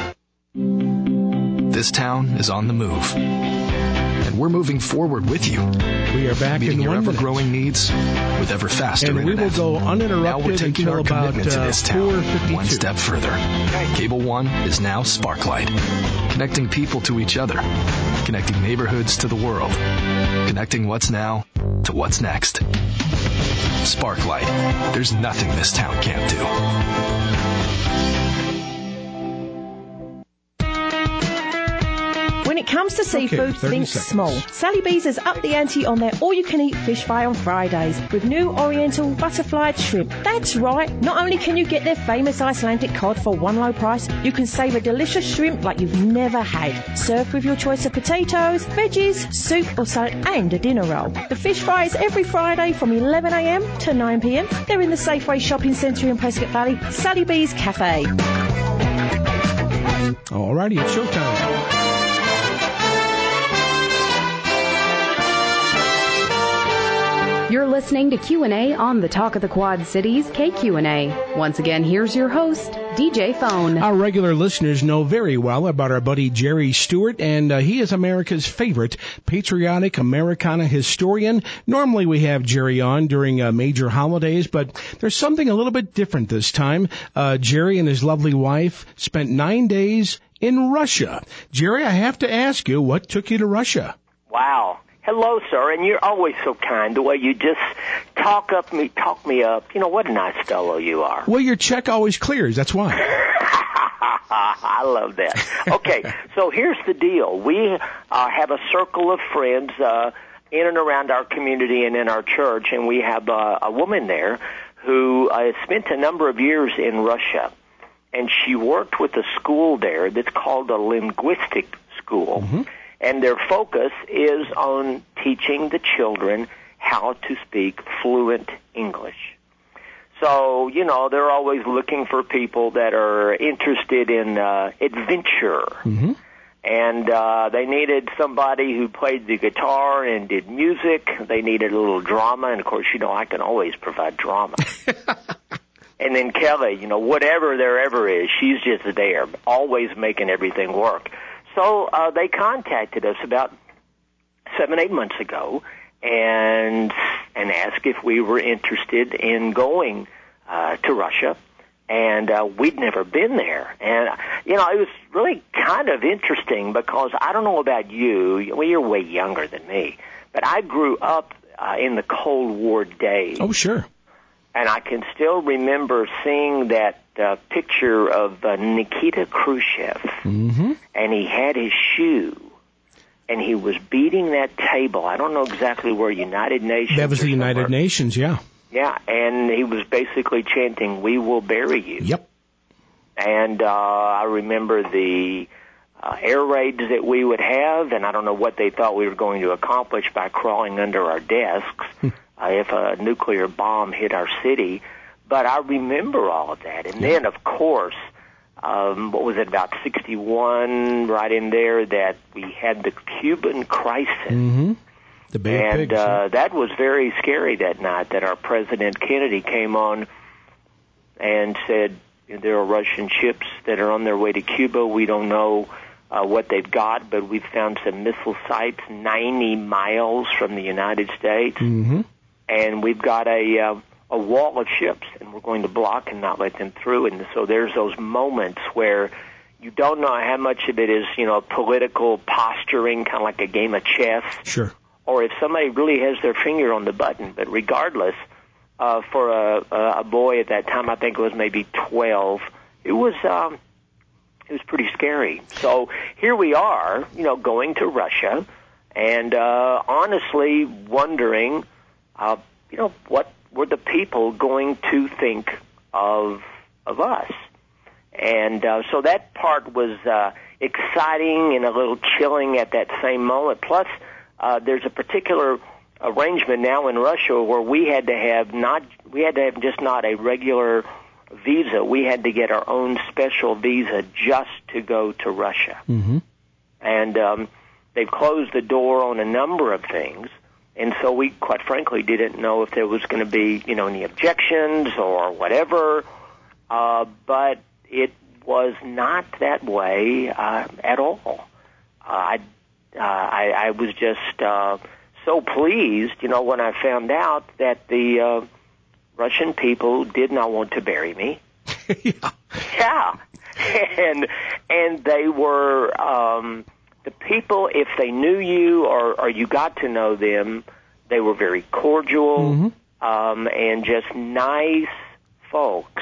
This town is on the move, and we're moving forward with you. We are back meeting in your one ever-growing minute. needs with ever faster and we internet. will go uninterrupted now we're taking until our about commitment to uh, this town four fifty-two. one step further. Cable One is now Sparklight, connecting people to each other, connecting neighborhoods to the world, connecting what's now to what's next. Sparklight. There's nothing this town can't do. When it comes to seafood, Okay, thirty think seconds. small. Sally B's has upped the ante on their all-you-can-eat fish fry on Fridays with new Oriental butterfly shrimp. That's right. Not only can you get their famous Icelandic cod for one low price, you can save a delicious shrimp like you've never had. Served with your choice of potatoes, veggies, soup or salad and a dinner roll. The fish fry is every Friday from eleven a m to nine p m. They're in the Safeway Shopping Centre in Prescott Valley, Sally B's Cafe. Alrighty, it's showtime. You're listening to Q and A on the Talk of the Quad Cities, K Q and A. Once again, here's your host, D J Phone. Our regular listeners know very well about our buddy Jerry Stewart, and uh, he is America's favorite patriotic Americana historian. Normally we have Jerry on during uh, major holidays, but there's something a little bit different this time. Uh, Jerry and his lovely wife spent nine days in Russia. Jerry, I have to ask you, what took you to Russia? Wow. Hello, sir, and you're always so kind, the way you just talk up me, talk me up. You know, what a nice fellow you are. Well, your check always clears, that's why. I love that. Okay, so here's the deal. We uh, have a circle of friends uh, in and around our community and in our church, and we have uh, a woman there who uh, spent a number of years in Russia, and she worked with a school there that's called a linguistic school. Mm-hmm. And their focus is on teaching the children how to speak fluent English. So, you know, they're always looking for people that are interested in uh, adventure. Mm-hmm. And uh, they needed somebody who played the guitar and did music. They needed a little drama. And, of course, you know, I can always provide drama. And then Kelly, you know, whatever there ever is, she's just there, always making everything work. So uh, they contacted us about seven, eight months ago and and asked if we were interested in going uh, to Russia. And uh, we'd never been there. And, you know, it was really kind of interesting because I don't know about you. Well, you're way younger than me. But I grew up uh, in the Cold War days. Oh, sure. And I can still remember seeing that uh, picture of uh, Nikita Khrushchev, mm-hmm. and he had his shoe, and he was beating that table. I don't know exactly where, United Nations. That was the United somewhere. Nations, yeah. Yeah, and he was basically chanting, "We will bury you." Yep. And uh, I remember the uh, air raids that we would have, and I don't know what they thought we were going to accomplish by crawling under our desks. Uh, if a nuclear bomb hit our city. But I remember all of that. And then, of course, um, what was it, about sixty-one, right in there, that we had the Cuban crisis. Mm-hmm. The Bay of And Pigs, uh, yeah. that was very scary that night, that our President Kennedy came on and said, there are Russian ships that are on their way to Cuba. We don't know uh, what they've got, but we've found some missile sites ninety miles from the United States. Mm-hmm. And we've got a uh, a wall of ships, and we're going to block and not let them through. And so there's those moments where you don't know how much of it is, you know, political posturing, kind of like a game of chess. Sure. Or if somebody really has their finger on the button. But regardless, uh, for a, a boy at that time, I think it was maybe twelve, it was um, it was pretty scary. So here we are, you know, going to Russia, and uh, honestly wondering, Uh, you know, what were the people going to think of of us? And uh, so that part was uh, exciting and a little chilling at that same moment. Plus, uh, there's a particular arrangement now in Russia where we had to have not we had to have just not a regular visa. We had to get our own special visa just to go to Russia. Mm-hmm. And um, they've closed the door on a number of things. And so we, quite frankly, didn't know if there was going to be, you know, any objections or whatever. Uh, but it was not that way uh, at all. Uh, I, uh, I I was just uh, so pleased, you know, when I found out that the uh, Russian people did not want to bury me. yeah. Yeah, and and they were um, the people. If they knew you or, or you got to know them, they were very cordial mm-hmm. um, and just nice folks.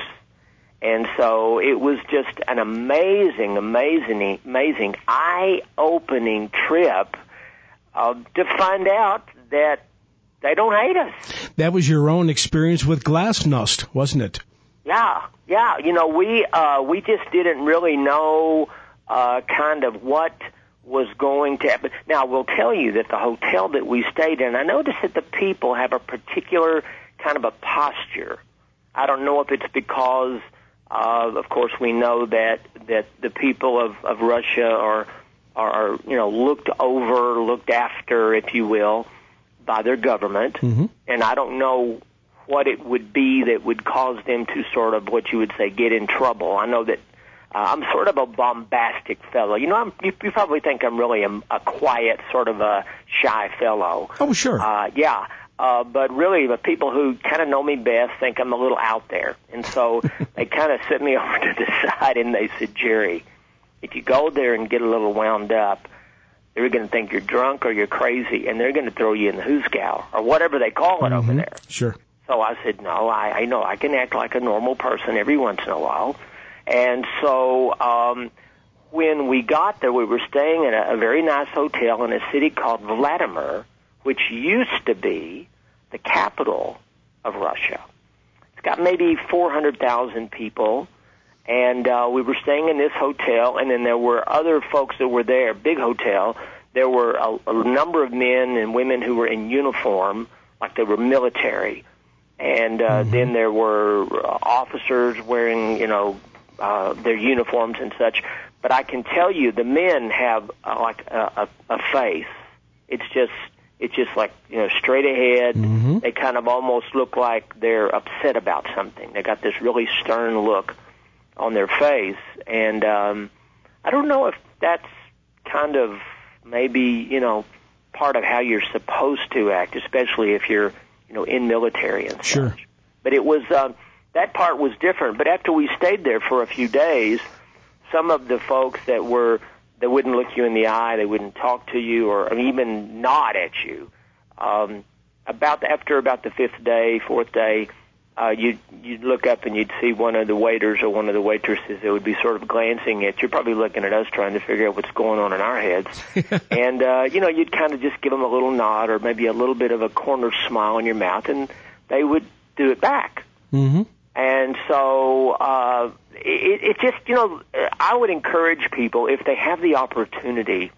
And so it was just an amazing, amazing, amazing, eye-opening trip uh, to find out that they don't hate us. That was your own experience with Glasnost, wasn't it? Yeah, yeah. You know, we uh, we just didn't really know uh, kind of what was going to happen. Now, I will tell you that the hotel that we stayed in, I noticed that the people have a particular kind of a posture. I don't know if it's because, uh, of course, we know that that the people of, of Russia are, are, you know, looked over, looked after, if you will, by their government. Mm-hmm. And I don't know what it would be that would cause them to sort of, what you would say, get in trouble. I know that uh, I'm sort of a bombastic fellow. You know, I'm, you, you probably think I'm really a, a quiet, sort of a shy fellow. Oh, sure. Uh, yeah. Uh, but really, the people who kind of know me best think I'm a little out there. And so they kind of set me over to the side and they said, Jerry, if you go there and get a little wound up, they're going to think you're drunk or you're crazy, and they're going to throw you in the hoosgow or whatever they call it mm-hmm. over there. Sure. So I said, no, I, I know I can act like a normal person every once in a while. And so um, when we got there, we were staying in a, a very nice hotel in a city called Vladimir, which used to be the capital of Russia. It's got maybe four hundred thousand people, and uh, we were staying in this hotel, and then there were other folks that were there, big hotel. There were a, a number of men and women who were in uniform, like they were military. And uh, mm-hmm. then there were uh, officers wearing, you know, uh, their uniforms and such. But I can tell you, the men have uh, like a, a, a face. It's just, it's just like, you know, straight ahead. Mm-hmm. They kind of almost look like they're upset about something. They got this really stern look on their face, and um, I don't know if that's kind of maybe, you know, part of how you're supposed to act, especially if you're, you know, in military and sure. such. But it was, uh, that part was different. But after we stayed there for a few days, some of the folks that were, that wouldn't look you in the eye, they wouldn't talk to you or even nod at you, um, about, after about the fifth day, fourth day, uh, you'd, you'd look up and you'd see one of the waiters or one of the waitresses that would be sort of glancing at you. You're probably looking at us trying to figure out what's going on in our heads. and, uh, you know, you'd kind of just give them a little nod or maybe a little bit of a corner smile in your mouth, and they would do it back. Mm-hmm. And so uh, it, it just, you know, I would encourage people, if they have the opportunity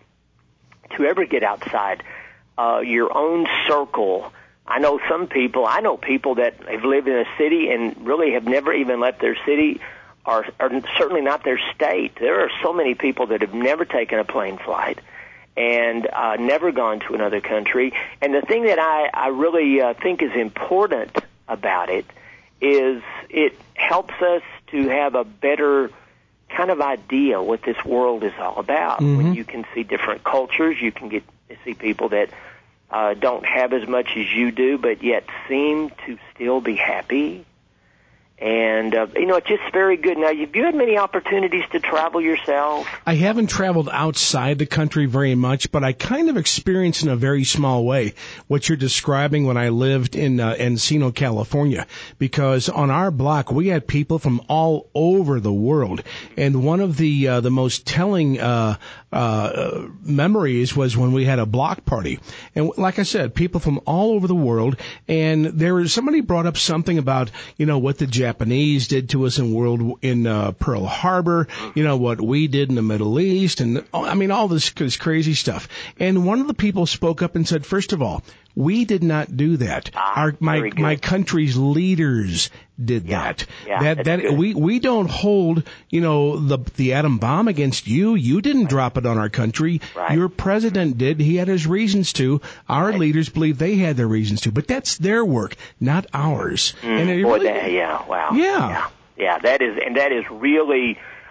to ever get outside uh, your own circle. I know some people, I know people that have lived in a city and really have never even left their city, or, or certainly not their state. There are so many people that have never taken a plane flight and uh, never gone to another country. And the thing that I, I really uh, think is important about it is it helps us to have a better kind of idea what this world is all about. Mm-hmm. When you can see different cultures, you can get to see people that Uh, don't have as much as you do, but yet seem to still be happy. And, uh, you know, it's just very good. Now, have you had many opportunities to travel yourself? I haven't traveled outside the country very much, but I kind of experienced in a very small way what you're describing when I lived in uh, Encino, California, because on our block we had people from all over the world. And one of the uh, the most telling uh, uh, memories was when we had a block party. And like I said, people from all over the world. And there was somebody brought up something about, you know, what the Japanese did to us in world in uh, Pearl Harbor, you know, what we did in the Middle East, and I mean all this, this crazy stuff. And one of the people spoke up and said, first of all, we did not do that. Ah, Our my my country's leaders did yeah, that. Yeah, that that good. we we don't hold, you know, the the atom bomb against you. You didn't right. drop it on our country. Right. Your president did. He had his reasons to. Our right. leaders believe they had their reasons to. But that's their work, not ours. Mm, and it boy, really, that, yeah, wow. Yeah. yeah. Yeah, that is, and that is really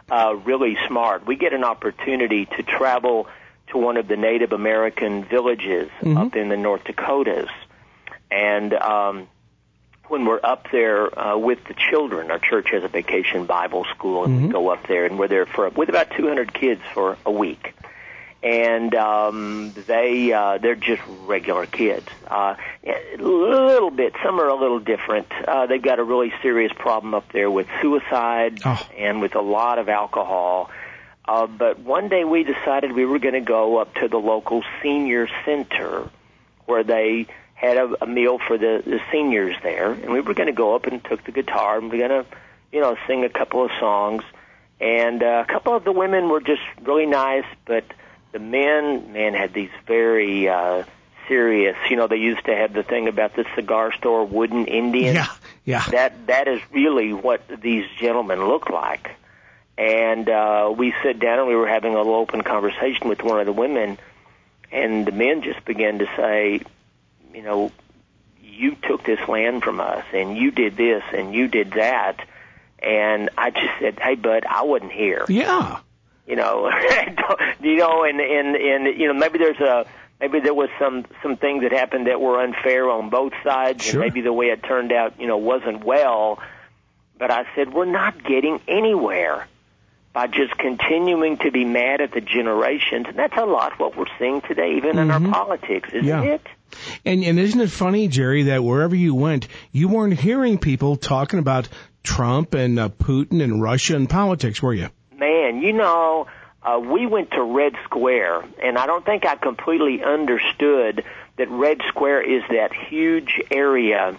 uh, really smart. We get an opportunity to travel to one of the Native American villages mm-hmm. up in the North Dakotas. And um, when we're up there uh, with the children, our church has a vacation Bible school, and mm-hmm. we go up there, and we're there for with about two hundred kids for a week. And um, they uh, they're just regular kids. Uh, a little bit, some are a little different. Uh, they've got a really serious problem up there with suicide oh. and with a lot of alcohol. Uh, but one day we decided we were going to go up to the local senior center where they had a, a meal for the, the seniors there, and we were going to go up and took the guitar and we we're going to, you know, sing a couple of songs. And uh, a couple of the women were just really nice, but the men, man, had these very uh, serious, you know, they used to have the thing about the cigar store wooden Indian. Yeah, yeah. That, that is really what these gentlemen look like. And uh, we sat down and we were having a little open conversation with one of the women, and the men just began to say, you know, you took this land from us, and you did this, and you did that. And I just said, hey, bud, I wasn't here. Yeah. You know, you know, and, and, and, you know, maybe there's a, maybe there was some, some things that happened that were unfair on both sides, sure. and maybe the way it turned out, you know, wasn't well. But I said, we're not getting anywhere by just continuing to be mad at the generations. And that's a lot what we're seeing today, even mm-hmm. in our politics, isn't yeah. it? And, and isn't it funny, Jerry, that wherever you went, you weren't hearing people talking about Trump and uh, Putin and Russia and politics, were you? Man, you know, uh, we went to Red Square, and I don't think I completely understood that Red Square is that huge area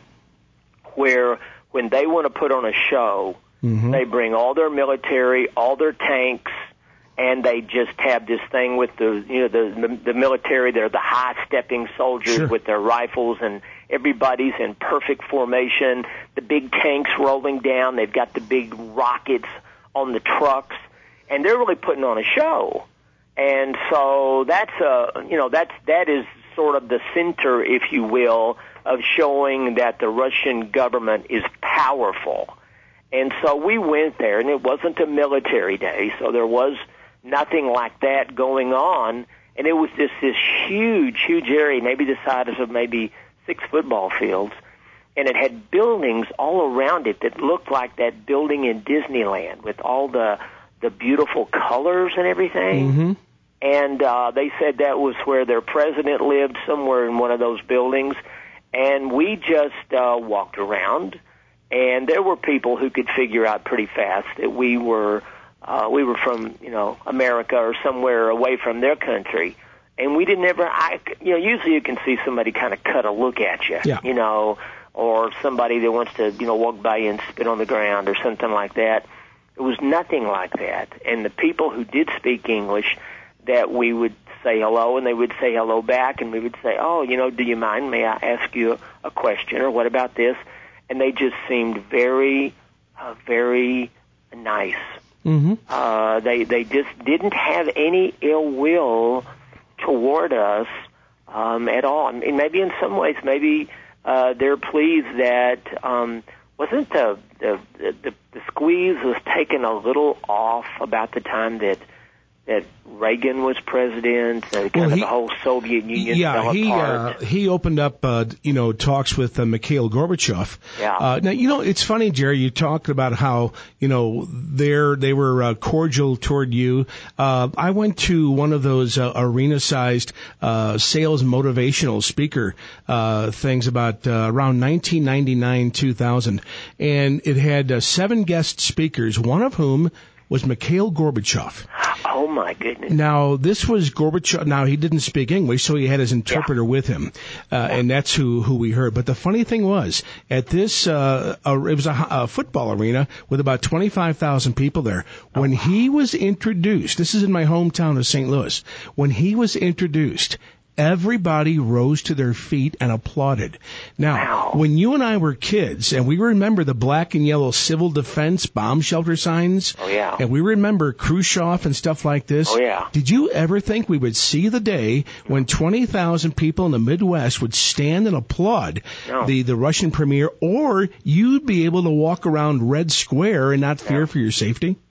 where when they want to put on a show, mm-hmm. they bring all their military, all their tanks, and they just have this thing with the, you know, the the, the military. They're the high-stepping soldiers sure. with their rifles, and everybody's in perfect formation. The big tanks rolling down. They've got the big rockets on the trucks, and they're really putting on a show. And so that's a, you know, that's that is sort of the center, if you will, of showing that the Russian government is powerful. And so we went there, and it wasn't a military day, so there was nothing like that going on. And it was just this huge, huge area, maybe the size of maybe six football fields. And it had buildings all around it that looked like that building in Disneyland with all the the beautiful colors and everything. Mm-hmm. And uh, they said that was where their president lived, somewhere in one of those buildings. And we just uh, walked around, and there were people who could figure out pretty fast that we were uh, we were from, you know, America or somewhere away from their country. And we didn't ever, I, you know, usually you can see somebody kind of cut a look at you, yeah. you know, or somebody that wants to, you know, walk by you and spit on the ground or something like that. It was nothing like that. And the people who did speak English, that we would say hello, and they would say hello back, and we would say, oh, you know, do you mind? May I ask you a, a question, or what about this? And they just seemed very, uh, very nice. Mm-hmm. Uh, they they just didn't have any ill will toward us um, at all. I mean, maybe in some ways, maybe uh, they're pleased that um, wasn't the the, the the squeeze was taken a little off about the time that that Reagan was president, and kind well, he, of the whole Soviet Union yeah, fell he, apart. Uh, he opened up, uh, you know, talks with uh, Mikhail Gorbachev. Yeah. Uh, now, you know, it's funny, Jerry, you talked about how, you know, they're, they were uh, cordial toward you. Uh, I went to one of those uh, arena-sized uh, sales motivational speaker uh, things about uh, around nineteen ninety-nine, two thousand, and it had uh, seven guest speakers, one of whom was Mikhail Gorbachev. Oh, my goodness. Now, this was Gorbachev. Now, he didn't speak English, so he had his interpreter yeah. with him, uh, yeah. and that's who, who we heard. But the funny thing was, at this, uh, uh, it was a, a football arena with about twenty-five thousand people there. When oh. he was introduced, this is in my hometown of Saint Louis, when he was introduced, everybody rose to their feet and applauded. Now, wow. when you and I were kids, and we remember the black and yellow civil defense bomb shelter signs, oh, yeah. and we remember Khrushchev and stuff like this, oh, yeah. did you ever think we would see the day when twenty thousand people in the Midwest would stand and applaud no. the, the Russian premier, or you'd be able to walk around Red Square and not fear no. for your safety?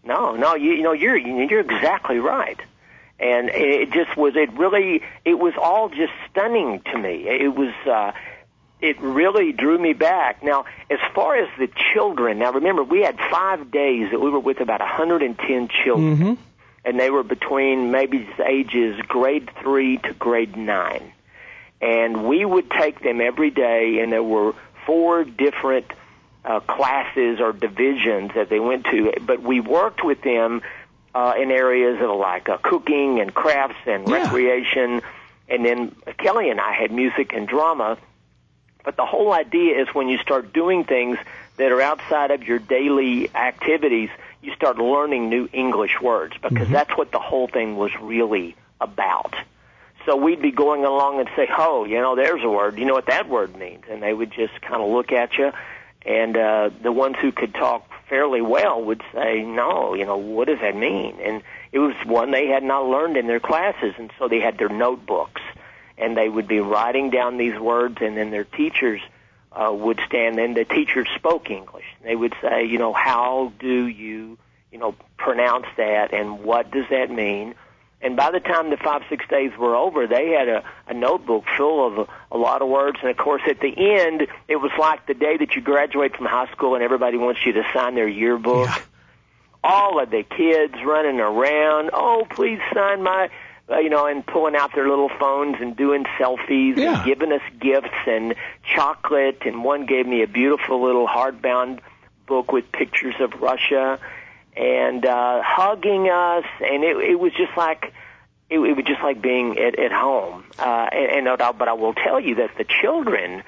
no, no. You, you know, you're you're exactly right. And it just was. It really. It was all just stunning to me. It was. Uh, it really drew me back. Now, as far as the children, now remember, we had five days that we were with about one hundred ten children, Mm-hmm. and they were between maybe ages grade three to grade nine. And we would take them every day, and there were four different uh, classes or divisions that they went to. But we worked with them uh, in areas of like uh, cooking and crafts and Yeah. recreation. And then Kelly and I had music and drama. But the whole idea is when you start doing things that are outside of your daily activities, you start learning new English words, because Mm-hmm. that's what the whole thing was really about. So we'd be going along and say, oh, you know, there's a word. You know what that word means? And they would just kind of look at you. And uh, the ones who could talk fairly well would say, no, you know, what does that mean? And it was one they had not learned in their classes. And so they had their notebooks. And they would be writing down these words. And then their teachers uh, would stand. And the teachers spoke English. They would say, you know, how do you, you know, pronounce that? And what does that mean? And by the time the five, six days were over, they had a, a notebook full of a, a lot of words. And, of course, at the end, it was like the day that you graduate from high school and everybody wants you to sign their yearbook. Yeah. All of the kids running around, oh, please sign my, uh, you know, and pulling out their little phones and doing selfies Yeah. and giving us gifts and chocolate. And one gave me a beautiful little hardbound book with pictures of Russia. And uh, hugging us, and it, it was just like it, it was just like being at, at home. Uh, and, and but I will tell you that the children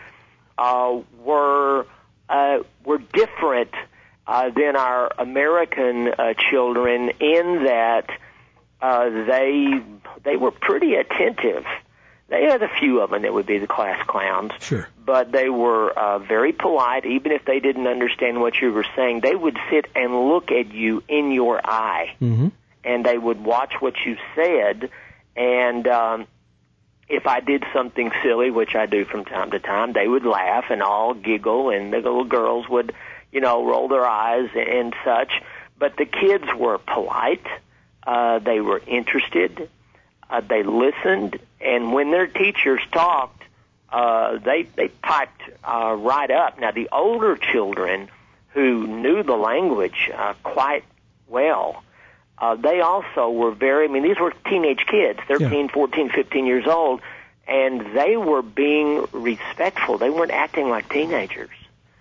uh, were uh, were different uh, than our American uh, children in that uh, they they were pretty attentive. They had a few of them that would be the class clowns. Sure. But they were uh, very polite. Even if they didn't understand what you were saying, they would sit and look at you in your eye. Mm-hmm. And they would watch what you said. And um, if I did something silly, which I do from time to time, they would laugh and all giggle. And the little girls would, you know, roll their eyes and such. But the kids were polite. Uh, they were interested. Uh, they listened, and when their teachers talked, uh, they they piped uh, right up. Now, the older children who knew the language uh, quite well, uh, they also were very, I mean, these were teenage kids, thirteen, yeah. fourteen, fifteen years old, and they were being respectful. They weren't acting like teenagers.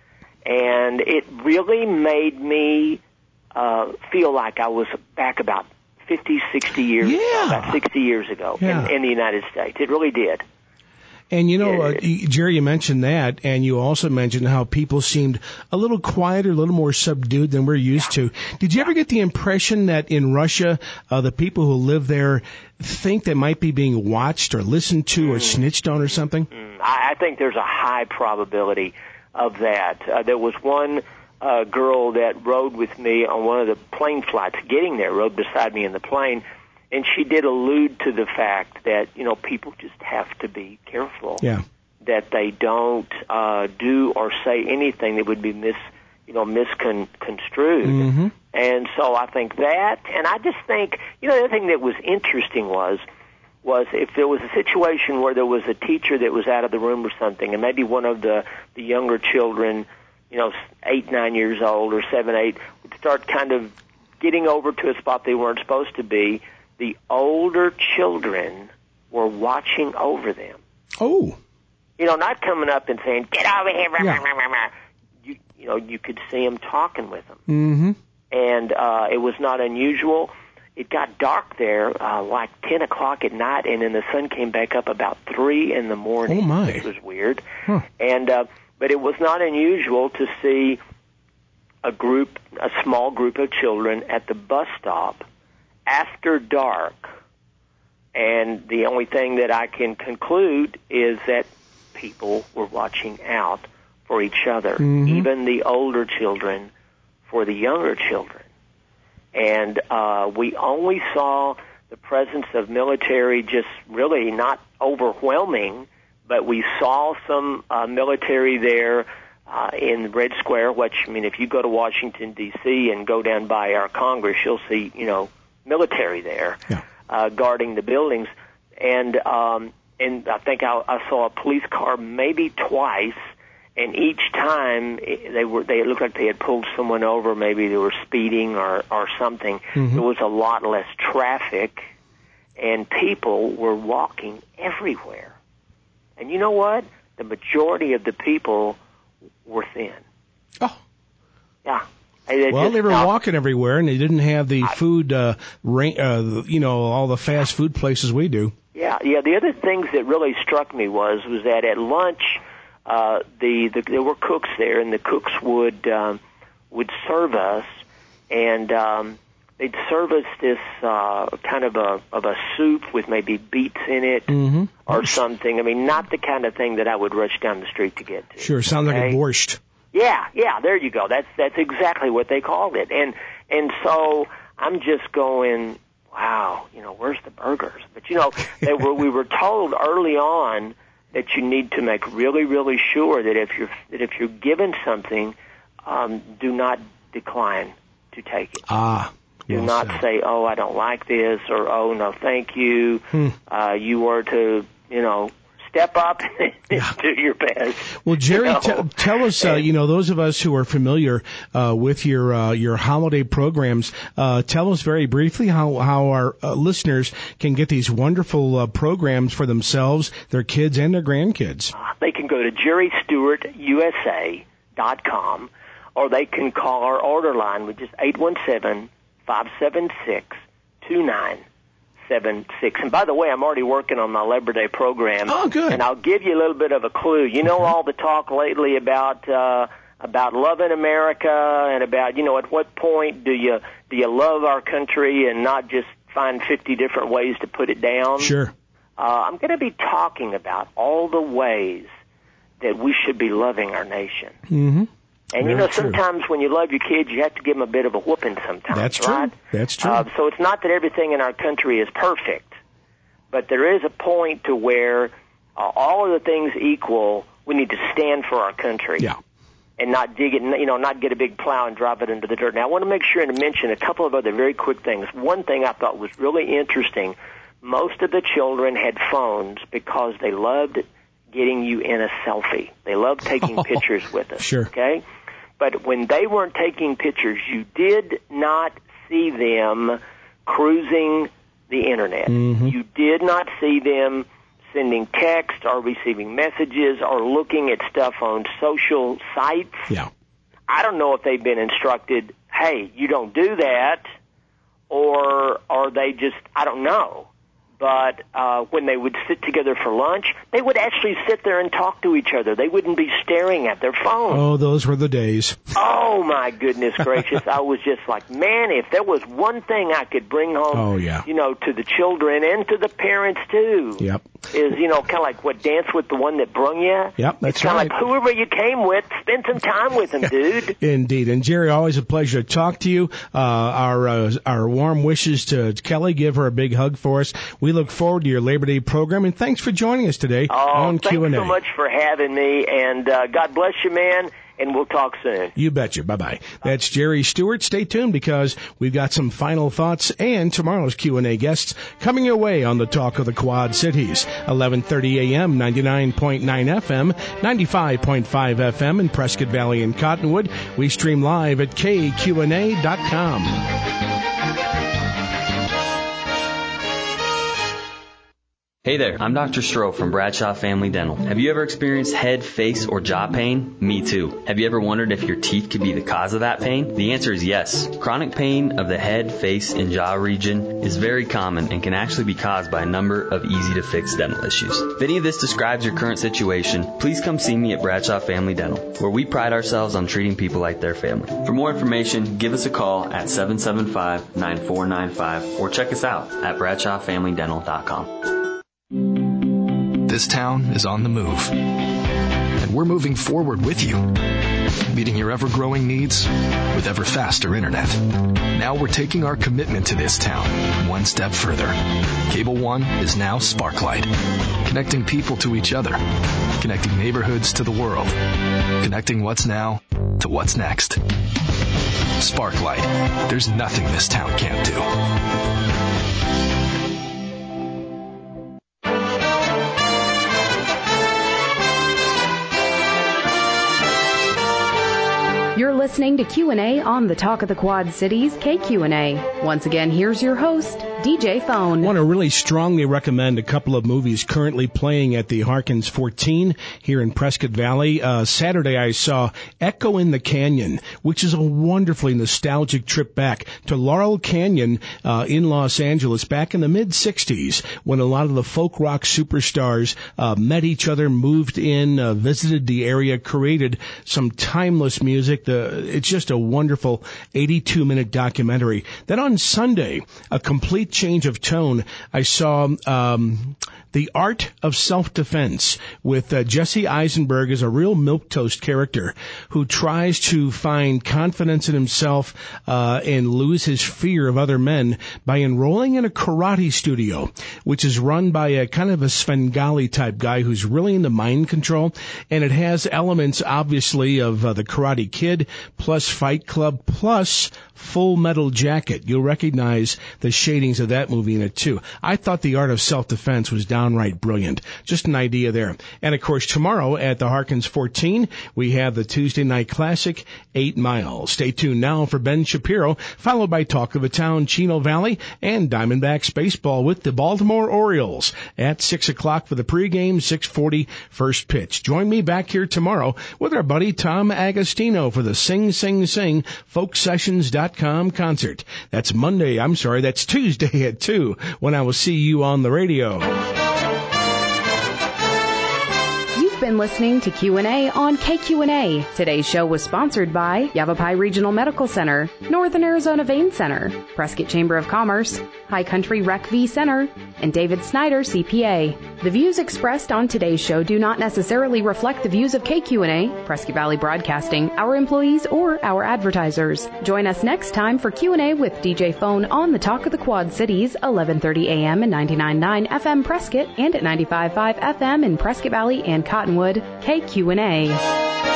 And it really made me uh, feel like I was back about fifty, sixty years yeah. ago, about sixty years ago yeah. in, in the United States. It really did. And, you know, uh, Jerry, you mentioned that, and you also mentioned how people seemed a little quieter, a little more subdued than we're used yeah. to. Did you ever get the impression that in Russia, uh, the people who live there think they might be being watched or listened to mm. or snitched on or something? Mm. I, I think there's a high probability of that. Uh, there was one uh, girl that rode with me on one of the plane flights getting there, rode beside me in the plane, and she did allude to the fact that, you know, people just have to be careful. Yeah. That they don't uh, do or say anything that would be mis, you know, misconstrued. Mm-hmm. And so I think that, and I just think, you know, the other thing that was interesting was, was if there was a situation where there was a teacher that was out of the room or something, and maybe one of the, the younger children, you know, eight, nine years old or seven, eight, would start kind of getting over to a spot they weren't supposed to be, the older children were watching over them. Oh. You know, not coming up and saying, get over here. Yeah. You, you know, you could see them talking with them. Mm-hmm. And uh, it was not unusual. It got dark there uh, like ten o'clock at night, and then the sun came back up about three in the morning. Oh, my. Which was weird. Huh. And uh, but it was not unusual to see a group, a small group of children at the bus stop after dark. And the only thing that I can conclude is that people were watching out for each other, mm-hmm. even the older children for the younger children. And uh, we only saw the presence of military just really not overwhelming, but we saw some uh, military there uh, in Red Square, which, I mean, if you go to Washington, D C and go down by our Congress, you'll see, you know, military there yeah. uh, guarding the buildings. And um, and I think I, I saw a police car maybe twice, and each time they were they looked like they had pulled someone over. Maybe they were speeding or, or something. Mm-hmm. There was a lot less traffic, and people were walking everywhere. And you know what? The majority of the people were thin. Oh. Yeah. They well, just, they were uh, walking everywhere, and they didn't have the food, uh, ra- uh, you know, all the fast food places we do. Yeah, yeah. The other things that really struck me was was that at lunch, uh, the, the there were cooks there, and the cooks would um, would serve us, and um, they'd serve us this uh, kind of a of a soup with maybe beets in it mm-hmm. or something. I mean, not the kind of thing that I would rush down the street to get to. Sure, sounds okay? like a borscht. Yeah, yeah, there you go. That's that's exactly what they called it. And and so I'm just going, wow, you know, where's the burgers? But you know, they were we were told early on that you need to make really, really sure that if you're that if you're given something, um, do not decline to take it. Ah. Do well not said. say, oh, I don't like this, or oh, no, thank you. Hmm. Uh, you are to, you know, step up and do your best. Well, Jerry, you know? t- tell us, uh, you know, those of us who are familiar uh, with your uh, your holiday programs, uh, tell us very briefly how, how our uh, listeners can get these wonderful uh, programs for themselves, their kids, and their grandkids. They can go to jerry stewart u s a dot com, or they can call our order line, which is eight one seven, five seven six, two nine seven six. And by the way, I'm already working on my Labor Day program. Oh, good. And I'll give you a little bit of a clue. You know, all the talk lately about uh, about loving America and about, you know, at what point do you do you love our country and not just find fifty different ways to put it down? Sure. Uh, I'm going to be talking about all the ways that we should be loving our nation. Mm-hmm. And, Very you know, true. sometimes when you love your kids, you have to give them a bit of a whooping sometimes, That's true. right? That's true. Uh, so it's not that everything in our country is perfect, but there is a point to where uh, all of the things equal, we need to stand for our country. Yeah. And not dig it, you know, not get a big plow and drop it into the dirt. Now, I want to make sure and mention a couple of other very quick things. One thing I thought was really interesting, most of the children had phones because they loved getting you in a selfie. They loved taking pictures with us. Sure. Okay? But when they weren't taking pictures, you did not see them cruising the Internet. Mm-hmm. You did not see them sending text or receiving messages or looking at stuff on social sites. Yeah. I don't know if they've been instructed, hey, you don't do that, or or they just, I don't know. But uh, when they would sit together for lunch, they would actually sit there and talk to each other. They wouldn't be staring at their phone. Oh, those were the days. Oh, my goodness gracious. I was just like, man, if there was one thing I could bring home, Oh, yeah. you know, to the children and to the parents, too, Yep. is, you know, kind of like what, dance with the one that brung you? Yep, that's it's kind right. of like whoever you came with, spend some time with them, dude. Indeed. And Jerry, always a pleasure to talk to you. Uh, our uh, our warm wishes to Kelly. Give her a big hug for us. We look forward to your Labor Day program, and thanks for joining us today Oh, on thanks Q and A. so much for having me, and uh, God bless you, man, and we'll talk soon. You betcha. Bye-bye. That's Jerry Stewart. Stay tuned because we've got some final thoughts and tomorrow's Q and A guests coming your way on the Talk of the Quad Cities. eleven thirty a.m., ninety-nine point nine F M, ninety-five point five F M in Prescott Valley and Cottonwood. We stream live at K Q N A dot com. Hey there, I'm Doctor Stroh from Bradshaw Family Dental. Have you ever experienced head, face, or jaw pain? Me too. Have you ever wondered if your teeth could be the cause of that pain? The answer is yes. Chronic pain of the head, face, and jaw region is very common and can actually be caused by a number of easy-to-fix dental issues. If any of this describes your current situation, please come see me at Bradshaw Family Dental, where we pride ourselves on treating people like their family. For more information, give us a call at seven seven five, nine four nine five or check us out at bradshaw family dental dot com. This town is on the move, and we're moving forward with you, meeting your ever-growing needs with ever faster internet. Now we're taking our commitment to this town one step further. Cable One is now Sparklight. Connecting people to each other. Connecting neighborhoods to the world. Connecting what's now to what's next. Sparklight. There's nothing this town can't do. You're listening to Q and A on the Talk of the Quad Cities, K Q and A. Once again, here's your host, D J Phone. I want to really strongly recommend a couple of movies currently playing at the Harkins fourteen here in Prescott Valley. Uh, Saturday I saw Echo in the Canyon, which is a wonderfully nostalgic trip back to Laurel Canyon uh, in Los Angeles back in the mid-sixties when a lot of the folk rock superstars uh, met each other, moved in, uh, visited the area, created some timeless music. The, it's just a wonderful eighty-two minute documentary. Then on Sunday, a complete change of tone. I saw um, The Art of Self-Defense with uh, Jesse Eisenberg as a real milquetoast character who tries to find confidence in himself uh, and lose his fear of other men by enrolling in a karate studio, which is run by a kind of a Svengali type guy who's really into mind control. And it has elements, obviously, of uh, the Karate Kid plus Fight Club plus Full Metal Jacket. You'll recognize the shadings of that movie in it, too. I thought The Art of Self-Defense was downright brilliant. Just an idea there. And, of course, tomorrow at the Harkins fourteen, we have the Tuesday Night Classic, Eight Mile. Stay tuned now for Ben Shapiro, followed by Talk of the Town, Chino Valley, and Diamondbacks baseball with the Baltimore Orioles at six o'clock for the pregame, six forty first pitch. Join me back here tomorrow with our buddy Tom Agostino for the Sing Sing Sing folk sessions dot com concert. That's Monday, I'm sorry, that's Tuesday at two when I will see you on the radio. You've been listening to Q and A on K Q and A. Today's show was sponsored by Yavapai Regional Medical Center, Northern Arizona Vein Center, Prescott Chamber of Commerce, High Country Rec V Center, and David Snyder, C P A. The views expressed on today's show do not necessarily reflect the views of K Q and A, Prescott Valley Broadcasting, our employees, or our advertisers. Join us next time for Q and A with D J Phone on the Talk of the Quad Cities, eleven thirty a.m. and ninety-nine point nine F M Prescott and at ninety-five point five F M in Prescott Valley and Cottonwood. K Q and A.